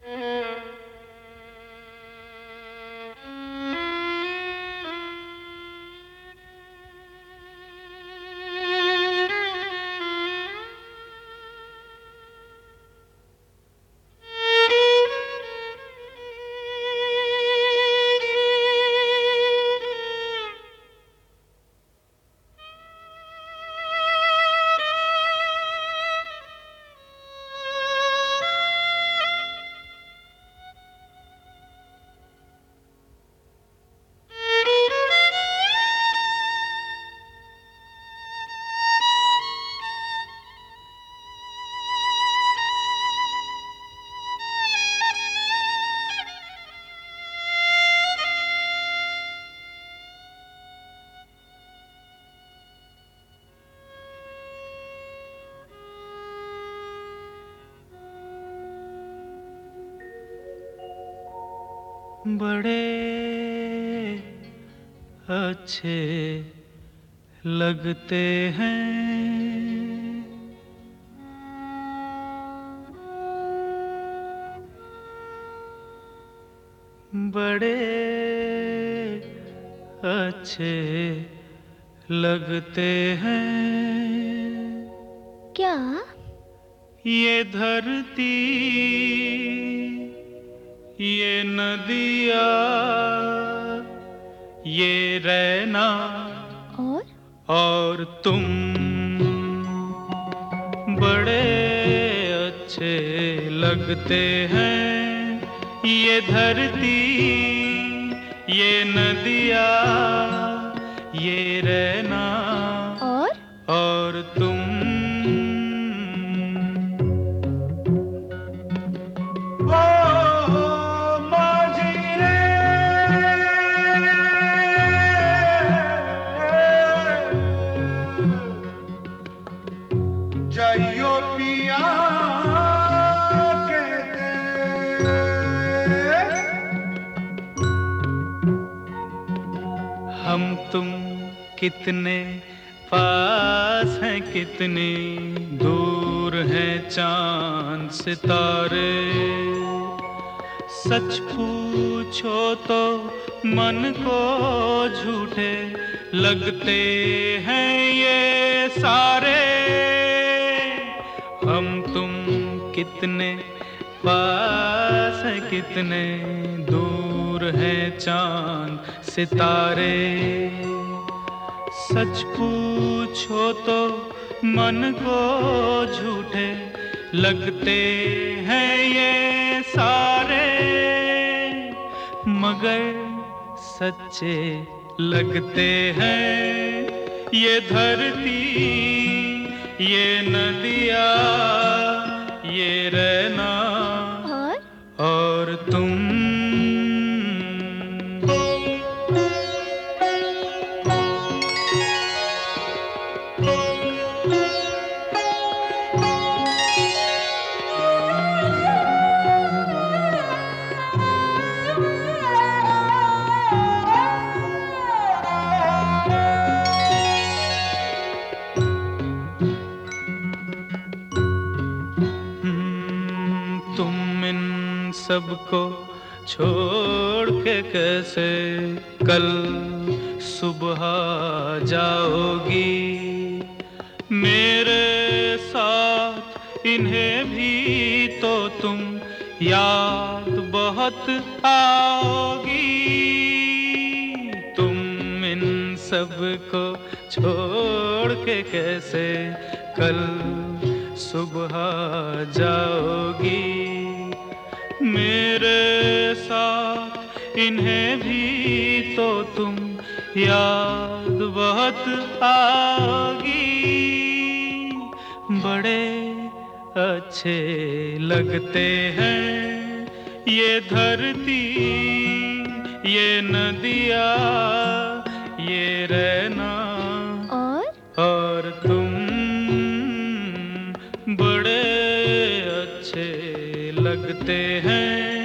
बड़े अच्छे लगते हैं बड़े अच्छे लगते हैं। क्या? ये धरती, ये नदिया, ये रहना और तुम बड़े अच्छे लगते हैं। ये धरती, ये नदिया, ये रहना और तुम जाइयो पिया के दे, हम तुम कितने पास हैं, कितनी दूर हैं चांद सितारे। सच पूछो तो मन को झूठे लगते हैं ये सारे। हम तुम कितने पास हैं, कितने दूर हैं चांद सितारे। सच पूछो तो मन को झूठे लगते हैं ये सारे, मगर सच्चे लगते हैं ये धरती, ये नदिया, ये रहना और तुम। तुम इन सबको छोड़ के कैसे कल सुबह जाओगी। मेरे साथ इन्हें भी तो तुम याद बहुत आओगी। तुम इन सबको छोड़ के कैसे कल सुबह जाओगी। मेरे साथ इन्हें भी तो तुम याद बहुत आओगी। बड़े अच्छे लगते हैं ये धरती, ये नदिया, ये रहना और तुम बड़े अच्छे लगते हैं।